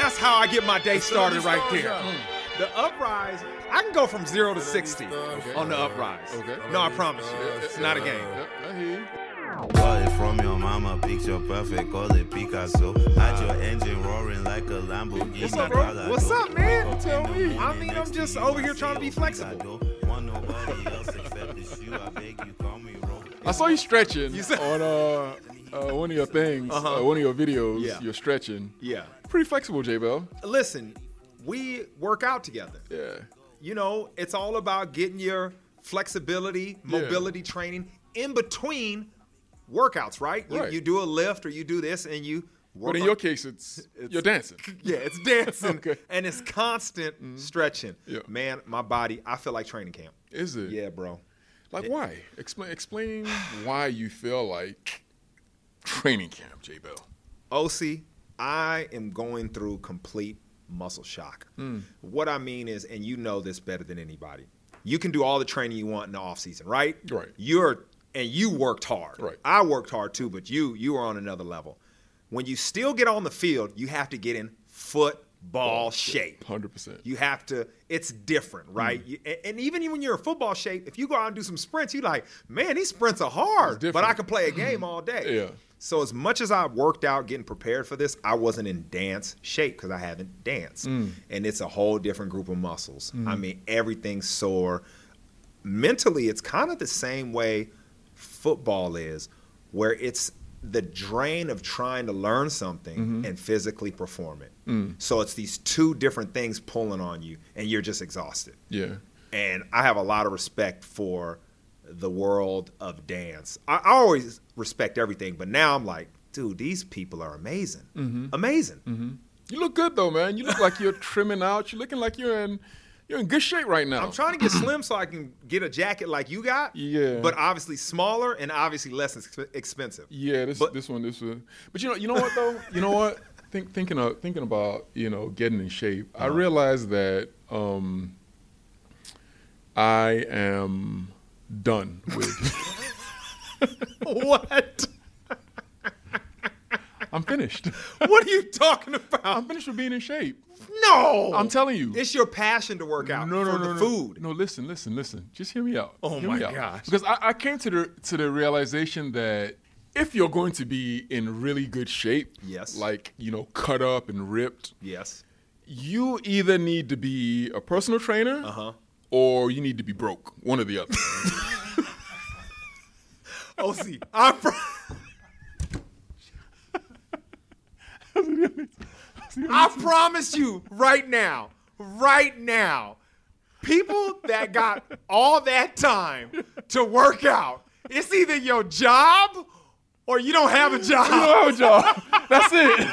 That's how I get my day started right there. The uprise, I can go from 0 to 60 on the uprise. Okay. No, I promise you. It's not a game. I hear you. Got it from your mama, picture perfect, call it Picasso. Had your engine roaring like a Lamborghini. What's up, bro? What's up, man? Tell me. I mean, I'm just over here trying to be flexible. I saw you stretching You said- on one of your things, one of your videos. Yeah. You're stretching. Yeah. Pretty flexible, J-Bell. Listen, we work out together. Yeah. You know, it's all about getting your flexibility, mobility training in between workouts, right? Right. You do a lift or you do this and you work But in on- your case, you're dancing. Yeah, it's dancing. Okay. And it's constant stretching. Yeah. Man, my body, I feel like training camp. Is it? Yeah, bro. Like why? Explain why you feel like training camp, J-Bell. OC, I am going through complete muscle shock. What I mean is, and you know this better than anybody, you can do all the training you want in the off season, right? Right. You worked hard. Right. I worked hard too, but you are on another level. When you still get on the field, you have to get in football shape. 100%. You have to, it's different, right? And even when you're in football shape, if you go out and do some sprints, you're like, man, these sprints are hard, but I can play a game all day. Yeah. So as much as I worked out getting prepared for this, I wasn't in dance shape because I haven't danced. And it's a whole different group of muscles. I mean, everything's sore. Mentally, it's kind of the same way football is, where it's the drain of trying to learn something and physically perform it. So it's these two different things pulling on you, and you're just exhausted. Yeah. And I have a lot of respect for the world of dance. I always respect everything, but now I'm like, dude, these people are amazing. Amazing. You look good though, man. You look like you're trimming out. You're looking like you're in good shape right now. I'm trying to get slim so I can get a jacket like you got. Yeah. But obviously smaller and obviously less expensive. Yeah, this one. But you know what though? You know what? Thinking about getting in shape. I realized that I am done with. What? I'm finished. What are you talking about? I'm finished with being in shape. No. I'm telling you. It's your passion to work out for the food. No, listen. Just hear me out. Oh Hear my me out. gosh. Because I came to the realization that if you're going to be in really good shape, Yes. like, cut up and ripped, Yes. you either need to be a personal trainer or you need to be broke. One or the other. OC, I promise you right now, people that got all that time to work out, it's either your job or you don't have a job. You don't have a job. That's it.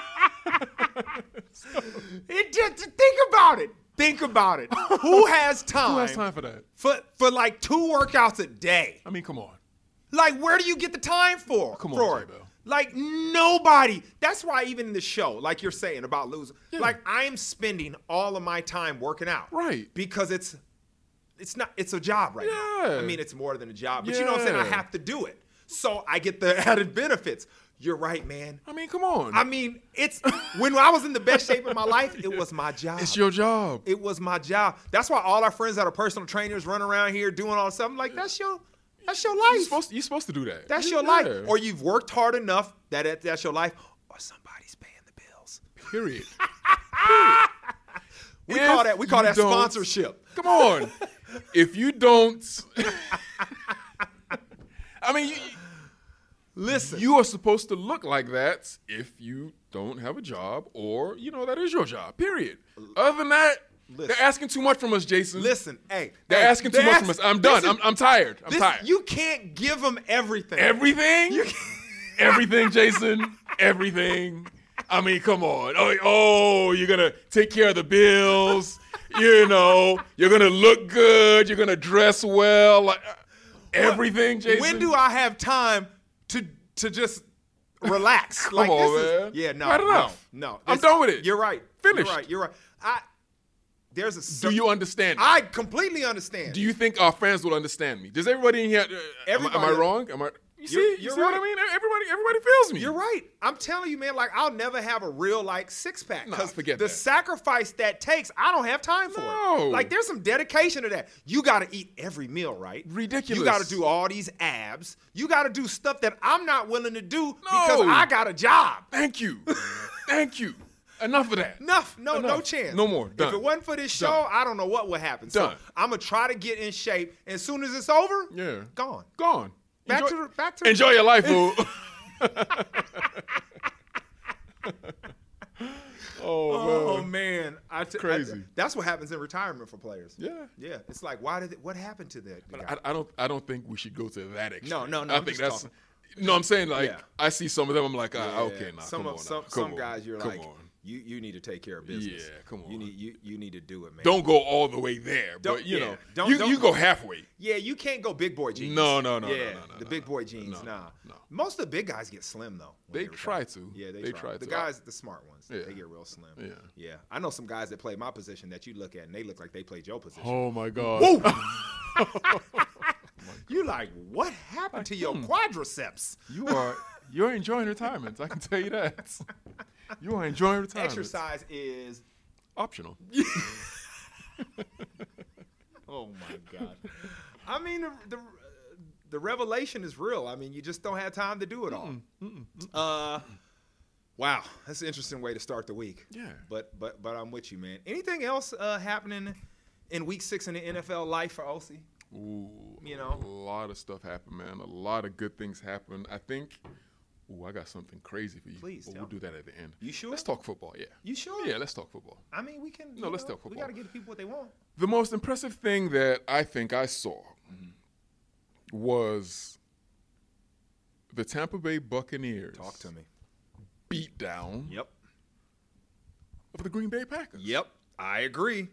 Think about it. Who has time? Who has time for that? For like 2 workouts a day? I mean, come on. Like, where do you get the time for? Come on, for it? J-Bell. Like, nobody. That's why even in the show, like you're saying about losing, like I am spending all of my time working out. Right. Because it's a job right now. I mean, it's more than a job, but you know what I'm saying? I have to do it. So I get the added benefits. You're right, man. I mean, come on. I mean, it's when I was in the best shape of my life, it was my job. It's your job. It was my job. That's why all our friends that are personal trainers run around here doing all this stuff. I'm like, that's your life. You're supposed to do that. That's your life. Or you've worked hard enough that that's your life, or somebody's paying the bills. Period. We call that sponsorship. Come on. If you don't, I mean, Listen, you are supposed to look like that if you don't have a job, or that is your job. Period. Other than that, they're asking too much from us, Jason. Listen, hey, they're asking too much from us. I'm done. I'm tired. I'm tired. You can't give them everything. Everything? Everything, Jason. Everything. I mean, come on. Oh, you're going to take care of the bills. You're going to look good. You're going to dress well. Like, everything, Jason. When do I have time to just relax? Come on, man. Yeah, no. Not enough. No. I'm done with it. You're right. Finished. You're right. Do you understand me? I completely understand. Do you think our fans will understand me? Does everybody in here? Am I wrong? You see you're what I mean? everybody feels me. You're right. I'm telling you, man, like I'll never have a real like six pack. Nah, Because forget the that. sacrifice that takes, I don't have time for No. it. Like there's some dedication to that. You got to eat every meal, right? Ridiculous. You got to do all these abs. You got to do stuff that I'm not willing to do No. because I got a job. Thank you. Thank you. Enough of that. No Enough. chance. No more. Done. If it wasn't for this show, Done. I don't know what would happen. Done. So I'm gonna try to get in shape. And as soon as it's over, Yeah. gone. Gone. Back to Enjoy your life, fool. Oh man, Crazy. that's what happens in retirement for players. Yeah. yeah. It's like, what happened to that guy? I don't think we should go to that extreme. No, I I'm think just that's. talking. No, I'm saying like Yeah. I see some of them. I'm like, Yeah. okay, nah, some come of on, some now. Come on. guys you're Come like, on. you need to take care of business. Yeah, come You on. need to do it, man. Don't go all the way there, Don't- but you yeah. know, Don't- you don't- go halfway. Yeah, you can't go big boy jeans. No. Yeah, the no, big no. boy jeans. No, Nah. no. Most of the big guys get slim though. when They try retire. to. Yeah, They they try try. The to. guys, the smart ones, Yeah. they get real slim. Yeah. yeah. I know some guys that play my position that you look at and they look like they played your position. Oh my God. Woo! You like, what happened to your quadriceps? You're enjoying retirement. I can tell you that. You are enjoying retirement. Exercise is. Optional. Oh my God. I mean, the revelation is real. I mean, you just don't have time to do it all. Wow, that's an interesting way to start the week. Yeah. But I'm with you, man. Anything else happening in week 6 in the NFL life for OC? Ooh, You know? a lot of stuff happened, man. A lot of good things happened. I think. Ooh, I got something crazy for you. Please but tell we'll do that at the end. You sure? Let's talk football. Yeah. You sure? Yeah, let's talk football. I mean, we can. No, let's talk We football. got to give the people what they want. The most impressive thing that I think I saw was the Tampa Bay Buccaneers Talk to me. beat down Yep. of the Green Bay Packers. Yep. I agree.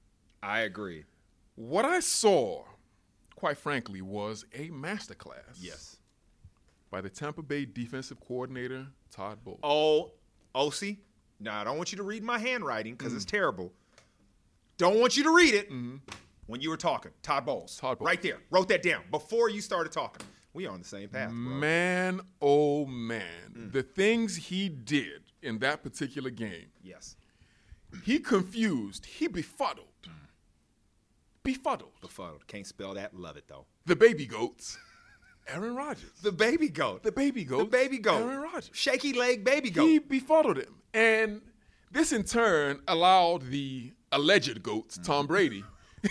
What I saw, quite frankly, was a masterclass. Yes. By the Tampa Bay defensive coordinator, Todd Bowles. Oh, OC. Now, I don't want you to read my handwriting because it's terrible. Don't want you to read it when you were talking. Todd Bowles. Todd Bowles. Right there. Wrote that down before you started talking. We are on the same path, bro. Man, oh man. The things he did in that particular game, Yes. he confused, he befuddled. Befuddled. Can't spell that. Love it, though. The baby goats, Aaron Rodgers. The baby goat. The baby goat. Aaron Rodgers. Shaky leg baby goat. He befuddled him. And this in turn allowed the alleged goats, Tom Brady,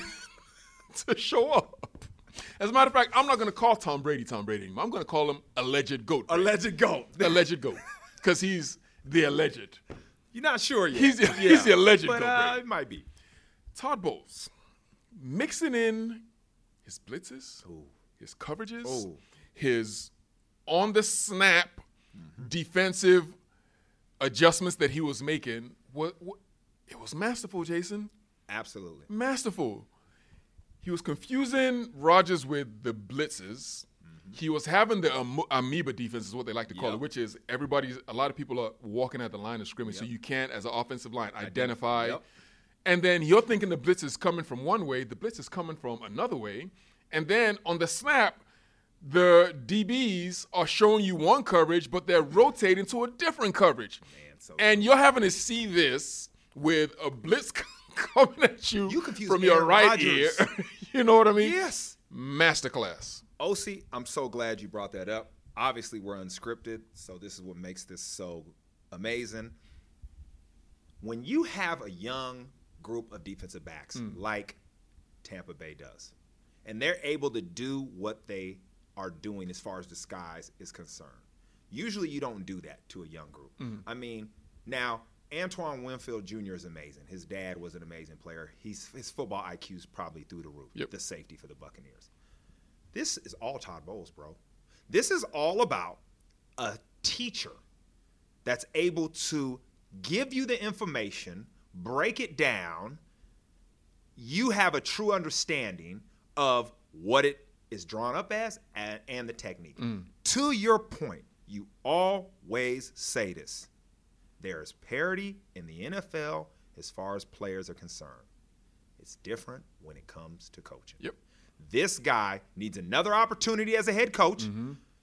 to show up. As a matter of fact, I'm not going to call Tom Brady anymore. I'm going to call him alleged goat. Alleged goat. Alleged goat. Because he's the alleged. You're not sure yet. He's the alleged but, goat. Brady. it might be. Todd Bowles, mixing in his blitzes, Ooh. his coverages, Ooh. his on-the-snap defensive adjustments that he was making. It was masterful, Jason. Absolutely. Masterful. He was confusing Rodgers with the blitzes. He was having the amoeba defense is what they like to call Yep. it, which is a lot of people are walking at the line of scrimmage, so you can't, as an offensive line, identify. Yep. And then you're thinking the blitz is coming from one way, the blitz is coming from another way. And then on the snap, the DBs are showing you one coverage, but they're rotating to a different coverage. Man, so And you're having to see this with a blitz coming at you, You confuse from your Aaron right Rodgers. ear. You know what I mean? Yes. Masterclass. OC, I'm so glad you brought that up. Obviously, we're unscripted, so this is what makes this so amazing. When you have a young group of defensive backs like Tampa Bay does, and they're able to do what they are doing as far as disguise is concerned, usually you don't do that to a young group. I mean, now, Antoine Winfield Jr. is amazing. His dad was an amazing player. His football IQ is probably through the roof, Yep. the safety for the Buccaneers. This is all Todd Bowles, bro. This is all about a teacher that's able to give you the information, break it down. You have a true understanding of what it is drawn up as and the technique. To your point, you always say this. There is parity in the NFL as far as players are concerned. It's different when it comes to coaching. Yep. This guy needs another opportunity as a head coach.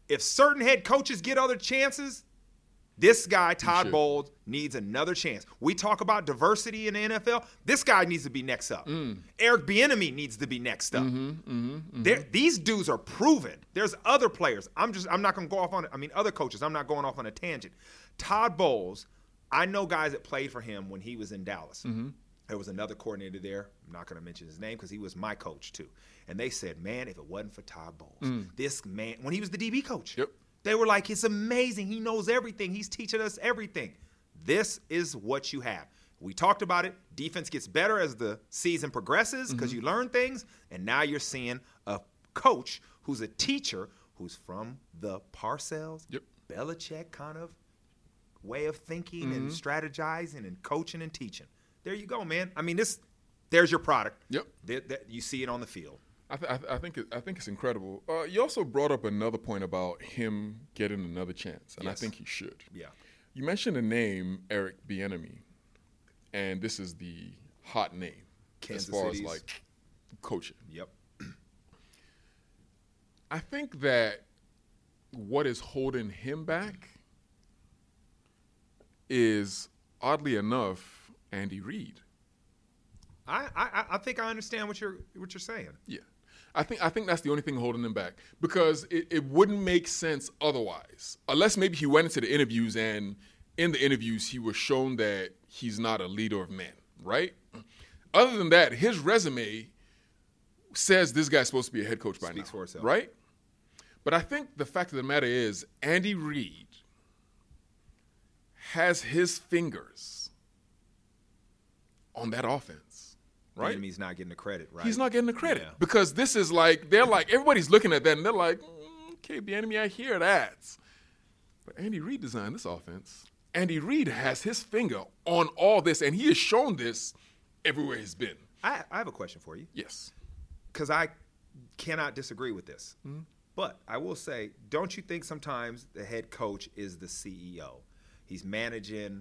if certain head coaches get other chances, this guy, Todd Bowles, needs another chance. We talk about diversity in the NFL. This guy needs to be next up. Eric Bieniemy needs to be next up. These dudes are proven. There's other players. I'm not going to go off on it. I mean, other coaches. I'm not going off on a tangent. Todd Bowles, I know guys that played for him when he was in Dallas. There was another coordinator there. I'm not going to mention his name because he was my coach too. And they said, man, if it wasn't for Todd Bowles, this man, when he was the DB coach, they were like, it's amazing. He knows everything. He's teaching us everything. This is what you have. We talked about it. Defense gets better as the season progresses because you learn things. And now you're seeing a coach who's a teacher who's from the Parcells, Belichick kind of way of thinking and strategizing and coaching and teaching. There you go, man. I mean, there's your product. You see it on the field. I think it's incredible. You also brought up another point about him getting another chance, and I think he should. Yeah. You mentioned the name Eric Bieniemy, and this is the hot name Kansas as far City's. as like coaching. Yep. I think that what is holding him back is, oddly enough, Andy Reid. I think I understand what you're saying. Yeah. I think that's the only thing holding him back because it wouldn't make sense otherwise. Unless maybe he went into the interviews and in the interviews he was shown that he's not a leader of men, right? Other than that, his resume says this guy's supposed to be a head coach by now. Speaks for itself. Right? But I think the fact of the matter is Andy Reid has his fingers on that offense. Right? He's not getting the credit, right? He's not getting the credit because this is like, they're like, everybody's looking at that and they're like, okay, Bieniemy, I hear that. But Andy Reid designed this offense. Andy Reid has his finger on all this, and he has shown this everywhere he's been. I have a question for you. Yes. Because I cannot disagree with this. But I will say, don't you think sometimes the head coach is the CEO? He's managing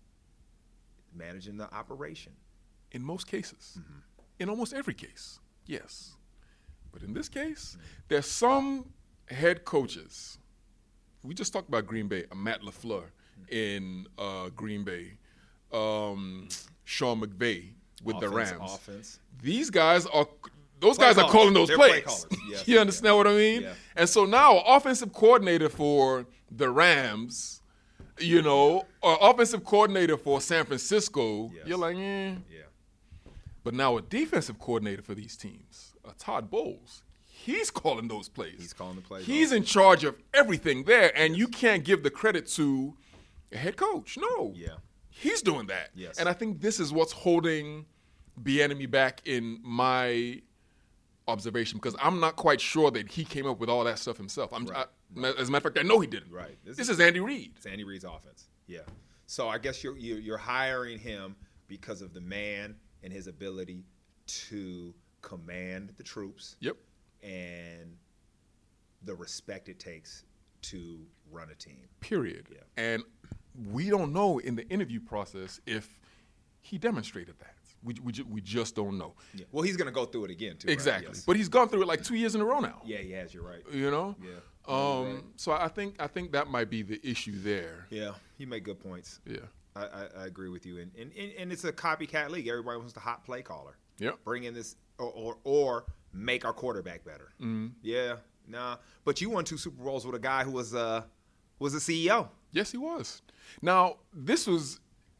the operation. In most cases. In almost every case, yes. But in this case, there's some head coaches. We just talked about Green Bay, Matt LaFleur in Green Bay, Sean McVay with the Rams. Offense. These guys are calling those They're plays. play callers. Yes. You understand what I mean? Yeah. And so now, offensive coordinator for the Rams, or offensive coordinator for San Francisco, you're like, Yeah. But now a defensive coordinator for these teams, Todd Bowles, he's calling those plays. He's calling the plays. He's in charge of everything there, and you can't give the credit to a head coach. No. Yeah. He's doing that. Yes. And I think this is what's holding Bieniemy back in my observation because I'm not quite sure that he came up with all that stuff himself. As a matter of fact, I know he didn't. Right. This is Andy Reid. It's Andy Reid's offense. Yeah. So I guess you're hiring him because of the man and his ability to command the troops. Yep. And the respect it takes to run a team. Period. Yeah. And we don't know in the interview process if he demonstrated that. We just don't know. Yeah. Well, he's going to go through it again, too. Exactly. Right? Yes. But he's gone through it like 2 years in a row now. Yeah, he has. You're right. Yeah. Right. So I think that might be the issue there. Yeah, you make good points. Yeah. I agree with you. And it's a copycat league. Everybody wants the hot play caller. Yep. Bring in this or make our quarterback better. Yeah. Nah. But you won 2 Super Bowls with a guy who was a CEO. Yes, he was. Now, this was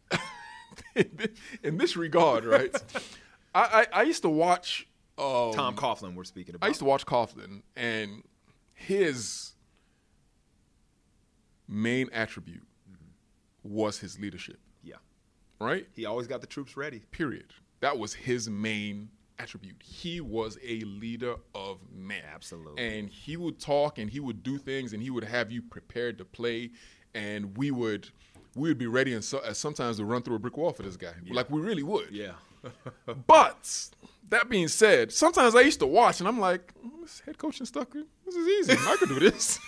in this regard, right? I used to watch Tom Coughlin we're speaking about. I used to watch Coughlin, and his main attribute was his leadership. Yeah. Right? He always got the troops ready. Period. That was his main attribute. He was a leader of men. Absolutely. And he would talk and he would do things and he would have you prepared to play, and we would be ready and sometimes to run through a brick wall for this guy. Yeah. Like we really would. Yeah. But that being said, sometimes I used to watch and I'm like, this head coaching stuff, this is easy. I could do this.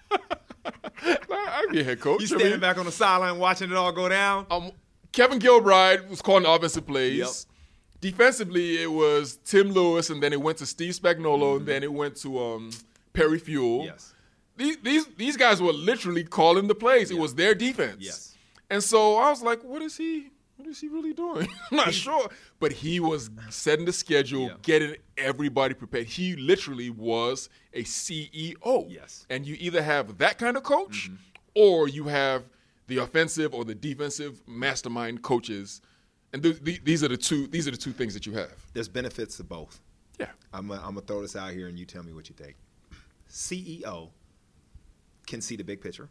I'd be a head coach. You standing back on the sideline watching it all go down? Kevin Gilbride was calling the offensive plays. Yep. Defensively, it was Tim Lewis, and then it went to Steve Spagnuolo, and then it went to Perry Fuel. Yes. these guys were literally calling the plays. It was their defense. Yes. And so I was like, what is he really doing? I'm not sure. But he was setting the schedule, getting everybody prepared. He literally was a CEO. Yes. And you either have that kind of coach or you have the offensive or the defensive mastermind coaches. And these are the two things that you have. There's benefits to both. Yeah. I'm gonna throw this out here and you tell me what you think. CEO can see the big picture,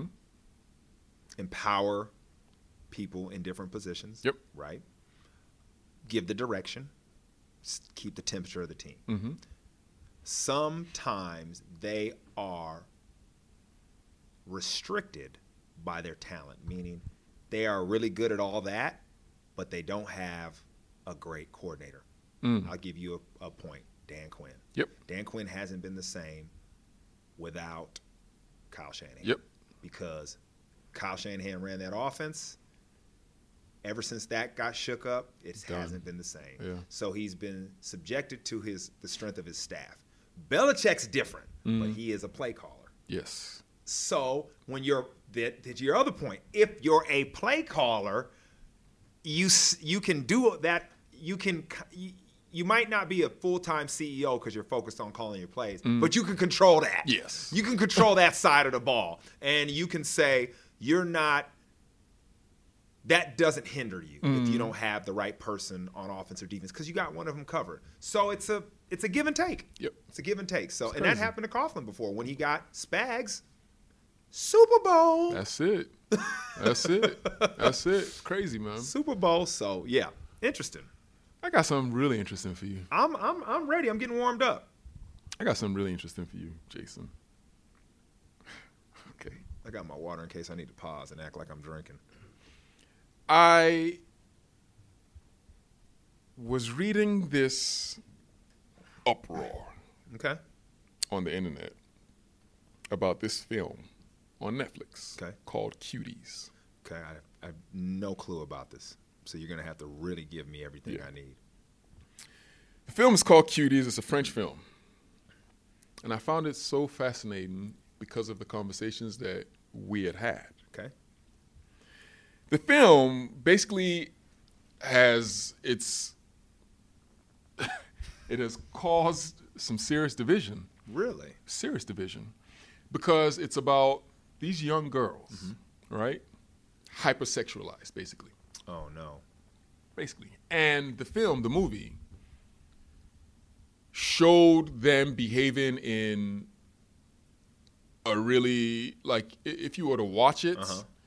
empower people in different positions, right? Give the direction, keep the temperature of the team. Sometimes they are restricted by their talent, meaning they are really good at all that, but they don't have a great coordinator. I'll give you a point. Dan Quinn. Dan Quinn hasn't been the same without Kyle Shanahan. Because Kyle Shanahan ran that offense. Ever since that got shook up, it hasn't been the same. So he's been subjected to the strength of his staff. Belichick's different, but he is a play caller. Yes. So when to your other point, if you're a play caller, you can do that. You might not be a full-time CEO because you're focused on calling your plays, but you can control that. Yes. You can control that side of the ball. And you can say that doesn't hinder you if you don't have the right person on offense or defense because you got one of them covered. So it's a give and take. It's a give and take. So, and that happened to Coughlin before when he got Spags. Super Bowl. That's it. It's crazy, man. Super Bowl. So, yeah, interesting. I got something really interesting for you. I'm ready. I'm getting warmed up. I got something really interesting for you, Jason. Okay. I got my water in case I need to pause and act like I'm drinking. I was reading this uproar on the internet about this film on Netflix called Cuties. Okay, I have no clue about this. So you're going to have to really give me everything I need. The film is called Cuties. It's a French film. And I found it so fascinating because of the conversations that we had had. Okay. The film basically has it has caused some serious division. Really? Serious division. Because it's about these young girls, right? Hypersexualized, basically. Oh, no. Basically. And the movie, showed them behaving in a really, like, if you were to watch it,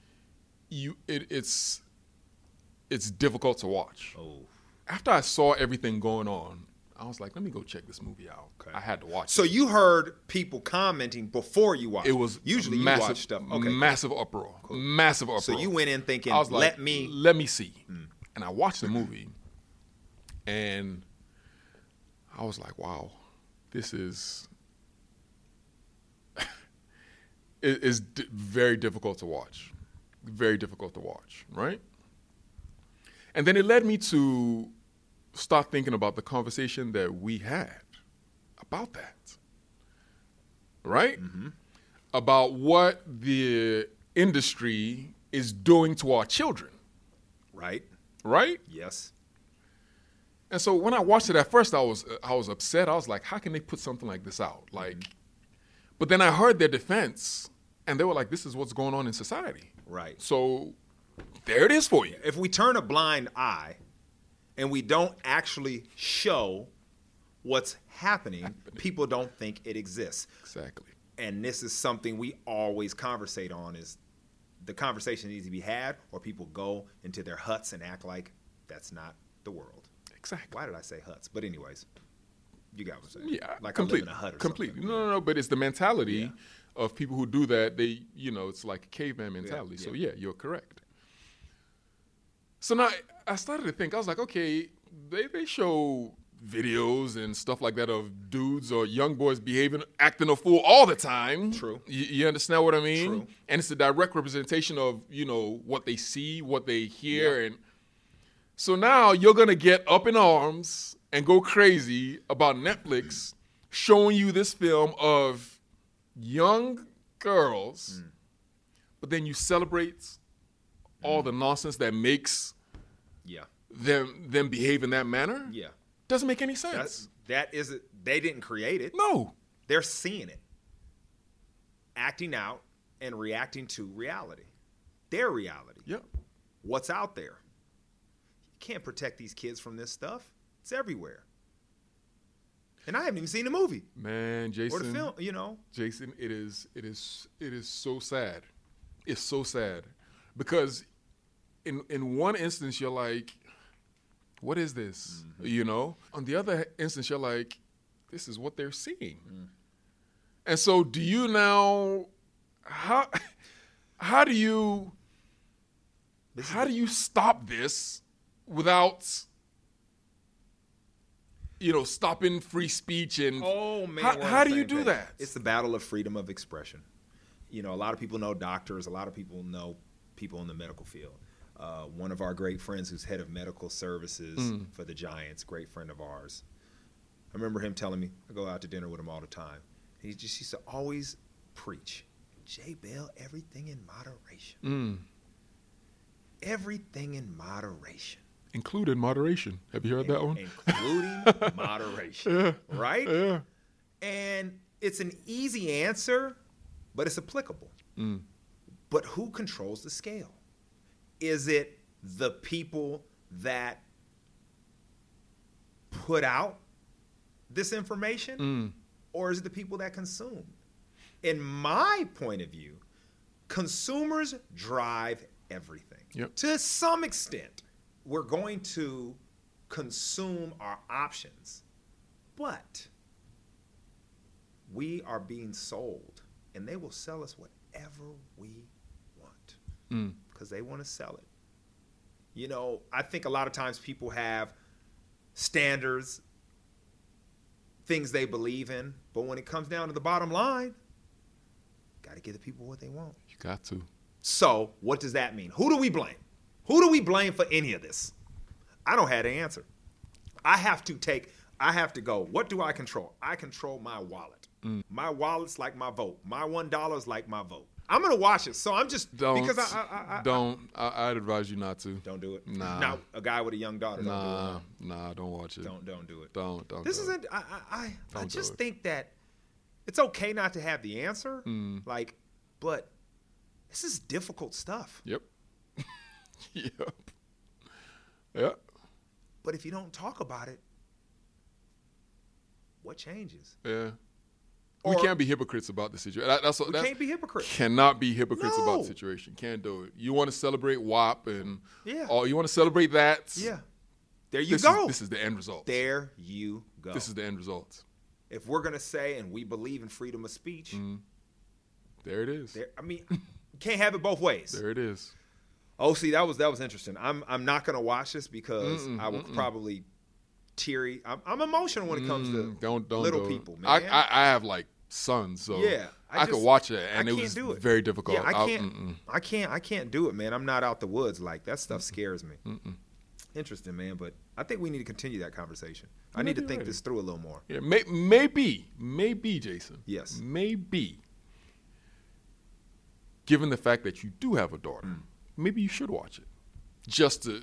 it's difficult to watch. Oh. After I saw everything going on, I was like, let me go check this movie out. Okay. I had to watch it. So you heard people commenting before you watched it? It was usually massive, you watch stuff. Okay, massive uproar. Cool. Massive uproar. So you went in thinking, I was like, let me see. And I watched the movie, and I was like, wow, this is very difficult to watch. Very difficult to watch, right? And then it led me to start thinking about the conversation that we had about that, right? About what the industry is doing to our children. Right? Yes. And so when I watched it at first, I was upset. I was like, how can they put something like this out? But then I heard their defense, and they were like, this is what's going on in society. Right. So there it is for you. If we turn a blind eye and we don't actually show what's happening, people don't think it exists. Exactly. And this is something we always conversate on is the conversation needs to be had or people go into their huts and act like that's not the world. Exactly. Why did I say huts? But anyways, you got what I'm saying. Yeah, like completely. I live in a hut or completely. something. No, but it's the mentality of people who do that. They, it's like a caveman mentality. So yeah, you're correct. So now I started to think, I was like, okay, they show videos and stuff like that of dudes or young boys acting a fool all the time. True. You understand what I mean? True. And it's a direct representation of, what they see, what they hear. And so now you're going to get up in arms and go crazy about Netflix showing you this film of young girls, but then you celebrate all the nonsense that makes Yeah. them behave in that manner. Yeah. Doesn't make any sense. That is it. They didn't create it. No. They're seeing it. Acting out and reacting to reality. Their reality. Yep. What's out there. You can't protect these kids from this stuff. It's everywhere. And I haven't even seen the movie. Man, Jason. Or the film, you know. Jason, it is so sad. It's so sad. Because in one instance you're like, what is this? You know? On the other instance you're like, this is what they're seeing. And so do you now how do you stop this without stopping free speech and Oh man, how do you do that? It's the battle of freedom of expression. You know, a lot of people know doctors, a lot of people know people in the medical field. One of our great friends who's head of medical services for the Giants, great friend of ours. I remember him telling me, I go out to dinner with him all the time. He just used to always preach, Jay Bell, everything in moderation. Everything in moderation. Including moderation. Have you heard that one? Including moderation. Yeah. Right? Yeah. And it's an easy answer, but it's applicable. But who controls the scale? Is it the people that put out this information? Or is it the people that consume? In my point of view, consumers drive everything. Yep. To some extent, we're going to consume our options, but we are being sold, and they will sell us whatever we want because they want to sell it. You know, I think a lot of times people have standards, things they believe in, but when it comes down to the bottom line, got to give the people what they want. You got to. So what does that mean? Who do we blame? Who do we blame for any of this? I don't have the answer. I have to go, what do I control? I control my wallet. My wallet's like my vote. My $1 is like my vote. I'm going to watch it. So I'm just, because I'd advise you not to. Don't do it. Nah. Now, a guy with a young daughter, don't do it. Nah, don't watch it. Don't do it. Don't. This do isn't, it. I Don't just do it. think that it's okay not to have the answer, but this is difficult stuff. Yep. Yep. But if you don't talk about it, what changes? Yeah. Or- we can't be hypocrites about the situation. We can't be hypocrites. Cannot be hypocrites about No. the situation. Can't do it. You want to celebrate WAP and Yeah. you want to celebrate that. Yeah. There you go. This is the end result. There you go. This is the end result. If we're going to say, and we believe in freedom of speech, There it is. you can't have it both ways. There it is. Oh, see, that was interesting. I'm not going to watch this because I will probably teary. I'm emotional when it comes to Don't little do it. people, man. I have like sons, so Yeah, I could watch it, and I it can't was do it. very difficult. Yeah, I can't do it, man. I'm not out the woods. Like, that stuff scares me. Interesting, man. But I think we need to continue that conversation. I need to think this through a little more. Yeah, maybe, Jason. Yes. Maybe. Given the fact that you do have a daughter, maybe you should watch it, just to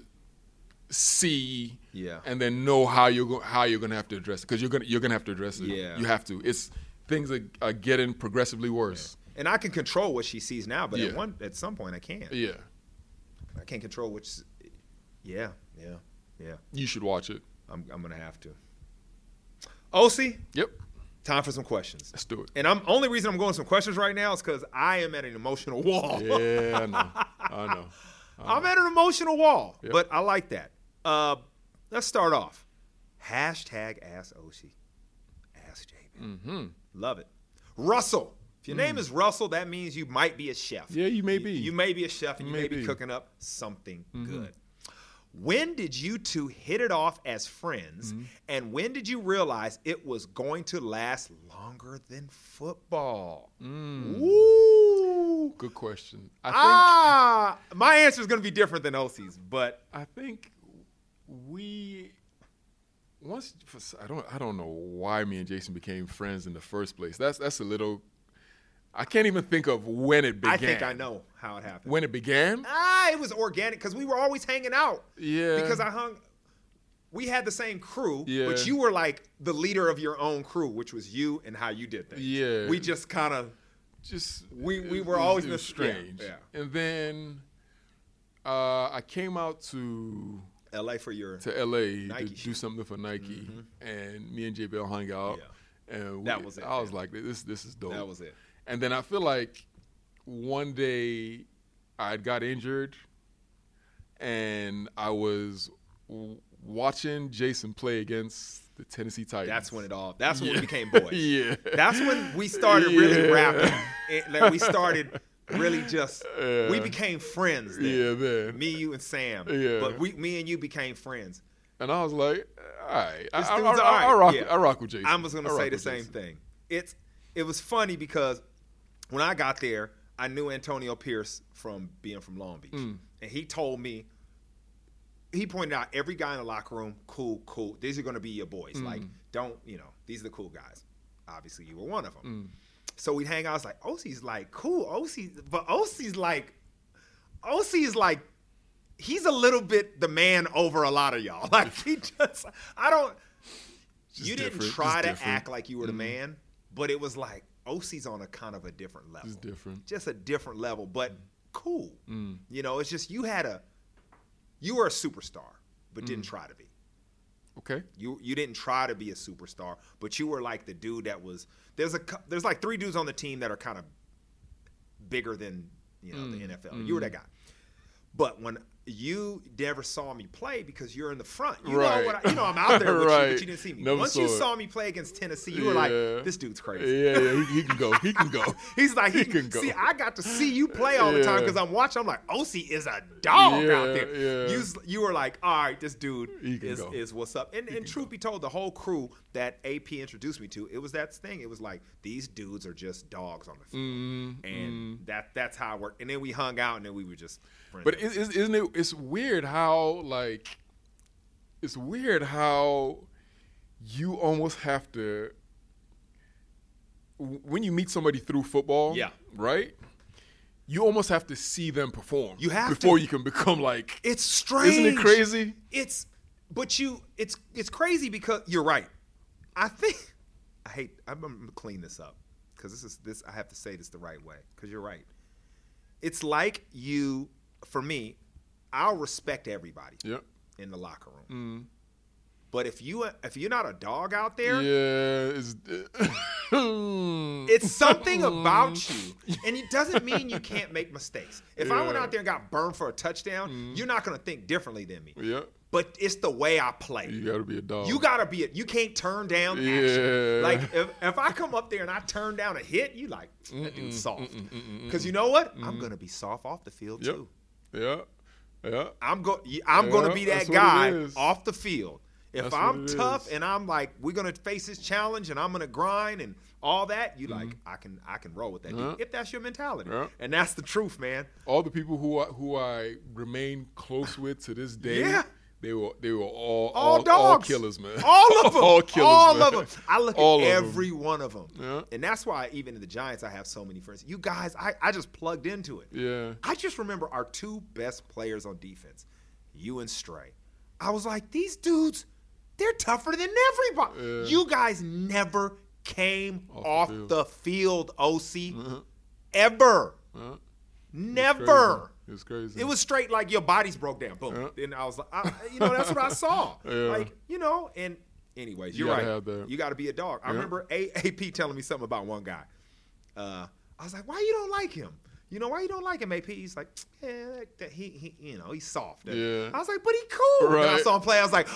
see, and then know how you're going to have to address it, because you're gonna have to address it. Yeah. You have to. Things are getting progressively worse. Yeah. And I can control what she sees now, but Yeah. at some point I can't. Yeah. I can't control which. Yeah. You should watch it. I'm gonna have to. OC, Yep. time for some questions. Let's do it. And only reason I'm going some questions right now is because I am at an emotional wall. Yeah, I know. I'm at an emotional wall, Yep. but I like that. Let's start off. Hashtag Ask OC. Ask JB. Love it. Russell. If your name is Russell, that means you might be a chef. Yeah, you may be. You may be a chef, and you may be Maybe. cooking up something good. When did you two hit it off as friends, and when did you realize it was going to last longer than football? Woo! Good question. My answer is going to be different than OC's, but I think I don't know why me and Jason became friends in the first place. That's a little. I can't even think of when it began. I think I know how it happened. When it began? It was organic because we were always hanging out. Yeah. Because we had the same crew, Yeah. but you were like the leader of your own crew, which was you and how you did things. Yeah. We just kind of, we were always it was strange. Yeah. And then I came out to LA for your LA Nike to do shoot. something for Nike, and me and J Bell hung out. Yeah. And That was it, I was man. like, this is dope. That was it. And then I feel like one day I got injured, and I was watching Jason play against the Tennessee Titans. That's when we became boys. Yeah. That's when we started really rapping. Like we started really just, we became friends then. Yeah, man. Me, you, and Sam. Yeah. But me and you became friends. And I was like, all right. This I dude's all right. rock, Yeah. I rock with Jason. I was going to I rock say the with same Jason. thing. It was funny because when I got there, I knew Antonio Pierce from being from Long Beach. And he told me, he pointed out every guy in the locker room, cool. These are going to be your boys. Like, these are the cool guys. Obviously, you were one of them. So we'd hang out. I was like, OC's like, cool. OC's like, he's a little bit the man over a lot of y'all. Like, he just, Just you didn't different, try just to different. act like you were the man, but it was like, OC's on a kind of a different level. Just different. Just a different level, but cool. It's just you were a superstar, but didn't try to be. Okay. You didn't try to be a superstar, but you were like the dude that was. There's like 3 dudes on the team that are kind of bigger than the NFL. You were that guy. But when you never saw me play because you're in the front, Right. I'm out there with you, Right. but you didn't see me. Never Once saw you it. saw me play against Tennessee, you were like, this dude's crazy. Yeah, he can go. He can go. He's like, he can go. See, I got to see you play all the time Yeah. because I'm watching. I'm like, OC is a dog out there. Yeah. You were like, all right, this dude He can go. is what's up. And truth be told, the whole crew that AP introduced me to, it was that thing. It was like, these dudes are just dogs on the field. And that's how it worked. And then we hung out, and then we were just friends. But isn't it? It's weird how you almost have to when you meet somebody through football. Yeah. Right. You almost have to see them perform. You have before to. you can become like. It's strange. Isn't it crazy? It's crazy because you're right. I'm gonna clean this up because this I have to say this the right way because you're right. It's like for me, I'll respect everybody Yep. in the locker room. But if you're not a dog out there, Yeah. it's something about you, and it doesn't mean you can't make mistakes. If I went out there and got burned for a touchdown, you're not gonna think differently than me. Yep. But it's the way I play. You gotta be a dog. You gotta be you can't turn down action. Yeah. Like if I come up there and I turn down a hit, you like that dude's soft. Because you know what? I'm gonna be soft off the field Yep. too. Yeah. Yeah. I'm gonna be that that's what guy it is. off the field. If That's I'm what it tough is. and I'm like, we're gonna face this challenge and I'm gonna grind and all that, you like I can roll with that dude. Yeah. If that's your mentality. Yeah. And that's the truth, man. All the people who I remain close with to this day, Yeah. they were all dogs. all killers, man. All of them. all killers, All man. of them. I look All at of 'em. every one of them. Yeah. And that's why even in the Giants, I have so many friends. You guys, I just plugged into it. Yeah. I just remember our 2 best players on defense, you and Stray. I was like, these dudes, they're tougher than everybody. Yeah. You guys never came off field. the field, OC. Ever. Yeah. Never. It's crazy. It was straight like your bodies broke down. Boom. Yeah. And I was like, that's what I saw. Yeah. Like, and anyways, You you're gotta right. have that. You got to be a dog. I Yeah. remember AP telling me something about one guy. I was like, why you don't like him? Why you don't like him, AP? He's like, he he's soft. Yeah. I was like, but he cool. And I Right. saw him play. I was like,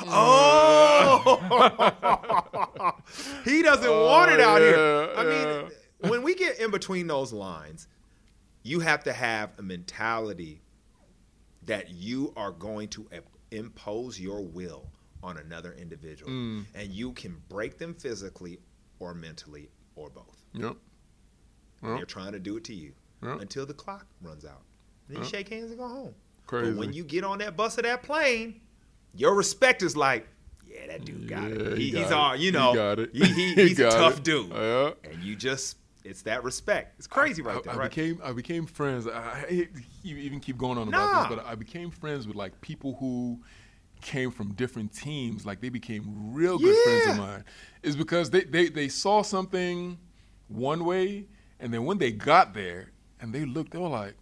oh, he doesn't want it out here. yeah, I mean, yeah. when we get in between those lines, you have to have a mentality that you are going to impose your will on another individual. And you can break them physically or mentally or both. Yep. And they're trying to do it to you until the clock runs out. Then you shake hands and go home. Crazy. But when you get on that bus of that plane, your respect is like, yeah, that dude got it. he He's got all, it. He got it. He's a got tough it. dude. Yeah. And you just, It's that respect. It's crazy right there. I became friends. I hate to even keep going on about this, but I became friends with like people who came from different teams. Like they became real good friends of mine. It's because they saw something one way, and then when they got there and they looked, they were like,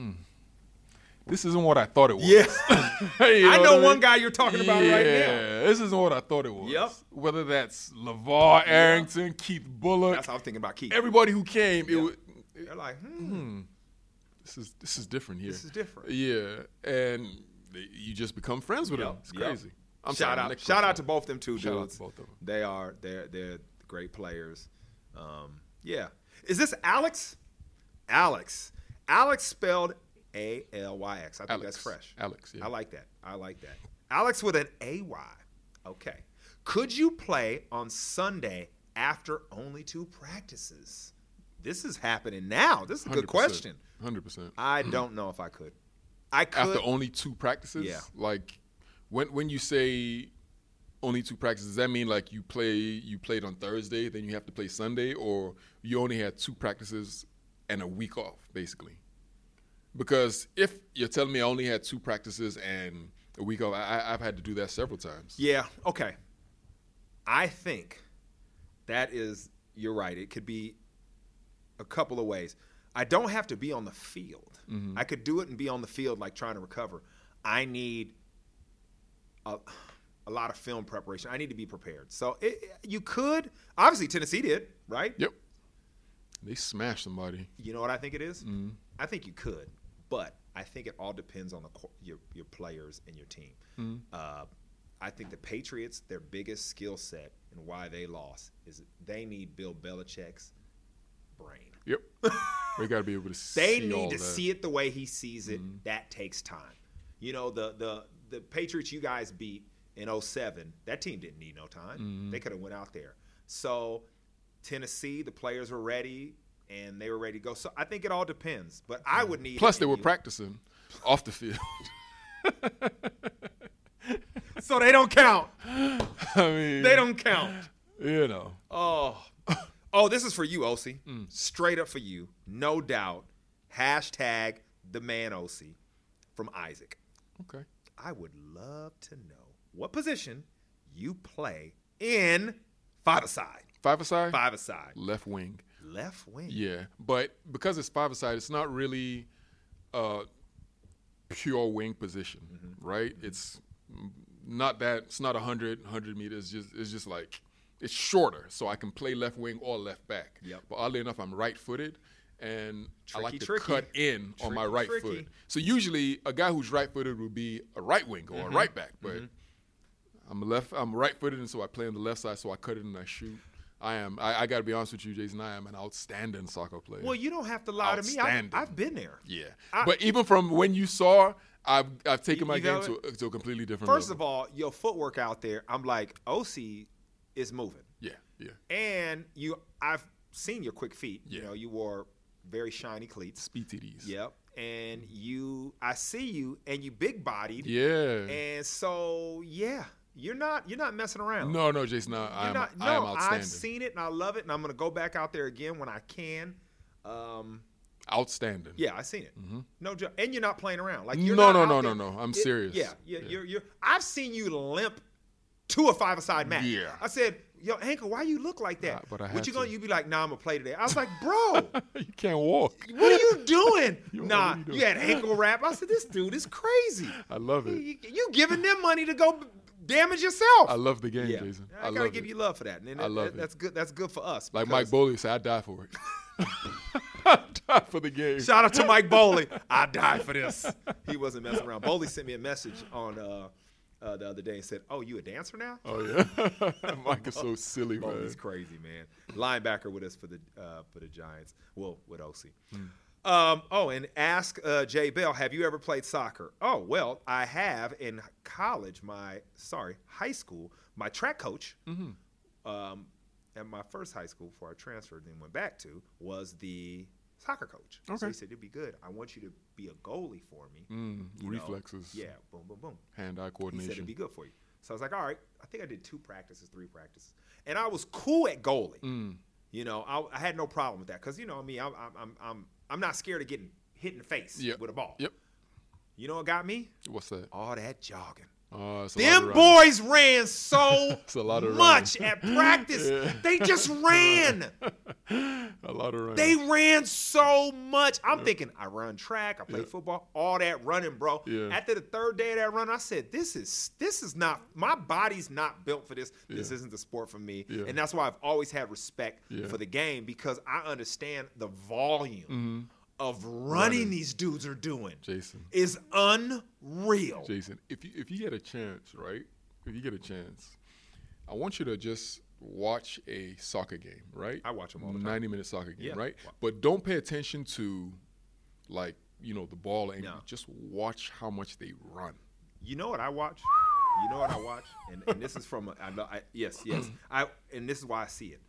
this isn't what I thought it was. Yeah. I know one guy you're talking about right now. Yeah, this isn't what I thought it was. Yep. Whether that's LeVar Arrington, Keith Bullock. That's how I was thinking about Keith. Everybody who came, they're like, this is different here. This is different. Yeah, and you just become friends with them. It's crazy. Shout out to both them two Shout out dudes. to both of them. They're great players. Is this Alex? Alex spelled ALYX. I think that's fresh. Alex, yeah. I like that. Alex with an AY. Okay. Could you play on Sunday after only 2 practices? This is happening now. This is a good question. 100%. I don't know if I could. I could. After only 2 practices? Yeah. Like, when you say only 2 practices, does that mean like you played on Thursday, then you have to play Sunday, or you only had 2 practices and a week off, basically? Because if you're telling me I only had 2 practices and a week off, I've had to do that several times. Yeah, okay. I think you're right. It could be a couple of ways. I don't have to be on the field. Mm-hmm. I could do it and be on the field like trying to recover. I need a lot of film preparation. I need to be prepared. So you could. Obviously, Tennessee did, right? Yep. They smashed somebody. You know what I think it is? Mm-hmm. I think you could, but I think it all depends on your players and your team. Mm-hmm. I think the Patriots, their biggest skill set and why they lost is they need Bill Belichick's brain. Yep. They got to be able to see They need all to that. see it the way he sees it. Mm-hmm. That takes time. You know, the Patriots you guys beat in 2007, that team didn't need no time. Mm-hmm. They could have went out there. So Tennessee, the players were ready, and they were ready to go. So I think it all depends. But I would need – Plus, they were practicing off the field. So they don't count. I mean, They don't count. You know. Oh, this is for you, OC. Straight up for you. No doubt. Hashtag the man OC from Isaac. Okay. I would love to know what position you play in five-a-side. Five-a-side? Five-a-side. Left wing. Left wing. Yeah, but because it's five-a-side, it's not really a pure wing position, right? It's not that. It's not 100 meters. It's just like it's shorter, so I can play left wing or left back. Yep. But oddly enough, I'm right-footed, and I like to Tricky. cut in on my right Tricky. foot. So usually, a guy who's right-footed would be a right wing or a right back, but I'm right-footed, and so I play on the left side. So I cut it and I shoot. I got to be honest with you, Jason. I am an outstanding soccer player. Well, you don't have to lie to me. Outstanding. I've been there. Yeah, but even from when you saw, I've taken my game to a completely different First level. of all, your footwork out there, I'm like, OC is moving. Yeah. And I've seen your quick feet. Yeah. You know, you wore very shiny cleats. Speed TDs. Yep. And I see you, and you big bodied. Yeah. And so, yeah, you're not messing around. No, Jason. I am outstanding. I've seen it, and I love it, and I'm going to go back out there again when I can. Outstanding. Yeah, I seen it. No joke. And you're not playing around. Like you're No. I'm Yeah, serious. Yeah. You're. I've seen you limp to a five-a-side match. Yeah. I said, yo, ankle, why you look like that? But I what had you to. gonna? You be like, nah, I'm gonna play today. I was like, bro, You can't walk. what are you doing? Yo, Nah, what are you doing? you had ankle wrap. I said, this dude is crazy. I love it. You giving them money to go damage yourself. I love the game, yeah. Jason. I gotta give you love for that. And I love it. That's good. That's good for us. Like because- Mike Boley said, I die for it. I die for the game. Shout out to Mike Boley. I died for this. He wasn't messing around. Boley sent me a message on the other day and said, "Oh, you a dancer now?" Oh yeah. Mike is so silly, man. Boley's crazy, man. Linebacker with us for the Giants. Well, with OC. And ask Jay Bell, have you ever played soccer? Oh, well, I have in college. High school. My track coach. At my first high school before I transferred and went back to was the soccer coach. Okay. So he said, it'd be good. I want you to be a goalie for me. You know? Reflexes. Yeah, boom, boom, boom. Hand-eye He coordination. said it'd be good for you. So I was like, all right. I think I did 3 practices. And I was cool at goalie. You know, I had no problem with that because you know me, I'm not scared of getting hit in the face with a ball. Yep. You know what got me? What's that? All that jogging. It's a Them lot of boys ran so a lot of much at practice. Yeah. They just ran. A lot of running. They ran so much. I'm thinking, I run track, I play football, all that running, bro. Yeah. After the third day of that run, I said, this is not, my body's not built for this. This isn't the sport for me. Yeah. And that's why I've always had respect for the game because I understand the volume of running these dudes are doing. Jason. Is unreal. Jason, if you get a chance, right? If you get a chance, I want you to just watch a soccer game, right? I watch them all the time. 90-minute soccer game, Yeah. right? But don't pay attention to, like, you know, the ball. And just watch how much they run. You know what I watch? You know what I watch? And this is from yes. And this is why I see it.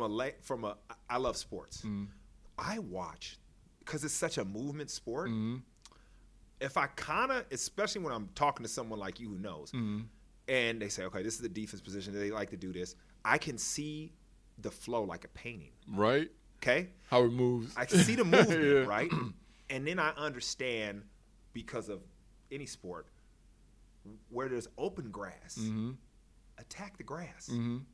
I love sports. I watch because it's such a movement sport. If I especially when I'm talking to someone like you who knows, and they say, okay, this is the defense position, they like to do this, I can see the flow like a painting. Right. Okay? How it moves. I can see the movement, right? And then I understand, because of any sport, where there's open grass, attack the grass.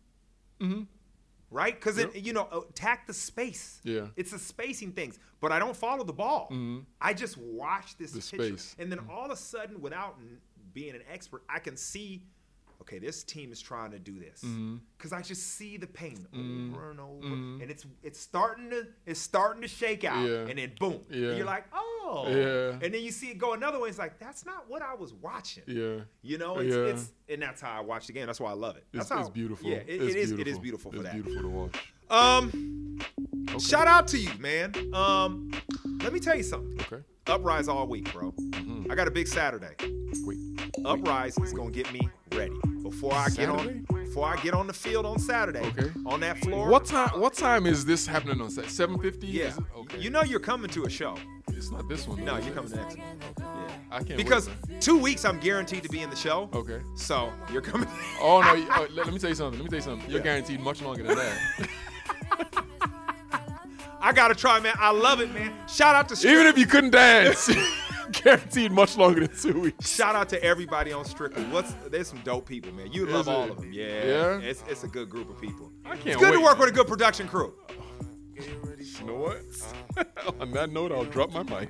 Right? Because, you know, attack the space. Yeah. It's a spacing things. But I don't follow the ball. I just watch this picture. space. And then all of a sudden, without being an expert, I can see, okay, this team is trying to do this. Because I just see the pain over and over. And it's starting to shake out. Yeah. And then boom. Yeah. And you're like, oh. Yeah. And then you see it go another way. It's like, that's not what I was watching. Yeah. You know, and that's how I watch the game. That's why I love it. It's beautiful. Yeah, it is beautiful for that. It's beautiful to watch. Shout out to you, man. Let me tell you something. Okay. Uprise all week, bro. I got a big Saturday. Wait. Uprise is gonna get me ready before I get on the field on Saturday. Okay. On that floor. What time is this happening on Saturday? 7:50? Yeah. Okay. You know you're coming to a show. It's not this one. No, though, you're is it? coming to next one. Yeah. I can't Because wait, man. 2 weeks I'm guaranteed to be in the show. Okay. So you're coming. Oh no! Let me tell you something. You're guaranteed much longer than that. I gotta try, man. I love it, man. Shout out to Even if you couldn't dance, guaranteed much longer than 2 weeks. Shout out to everybody on Strictly. There's some dope people, man. You love all of them. Yeah. It's a good group of people. I can't It's good wait. to work with a good production crew. You know what? On that note, I'll drop my mic.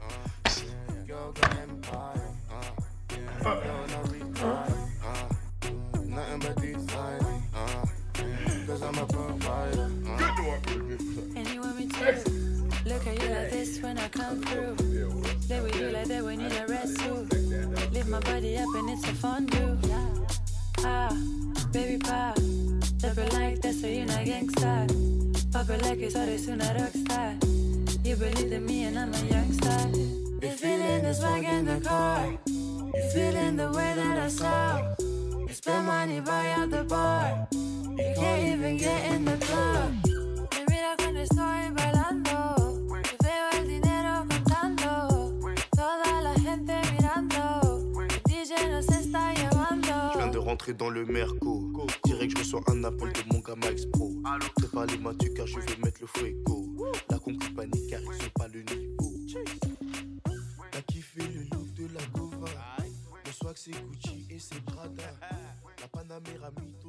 Nothing but design. Cause I'm a provider. Good to work with a good production. And you want me to look at you like this when I come through. Play with you like that when you need a rest too. Lift my body up and it's a fondue. Baby pa, step it like that so you're not gangsta. Pop it like it's always soon a rockstar. You believe in me and I'm a youngster. You feeling the swag in the car. You feeling the way that I sound. You spend money, buy out the bar. You can't even get in the club. Me mira cuando estoy bailando. Yo veo el dinero contando. Toda la gente mirando. El DJ nos está llevando. Je viens de rentrer dans le Merco. Direct, je reçois un appel de mon gamin ex-pro. Prépare les matus car je vais mettre le fuego. La compris panique car ils sont pas le niveau. T'as kiffé le look de la Gova. Le swag c'est Gucci et c'est Prada. La Panamera Mito.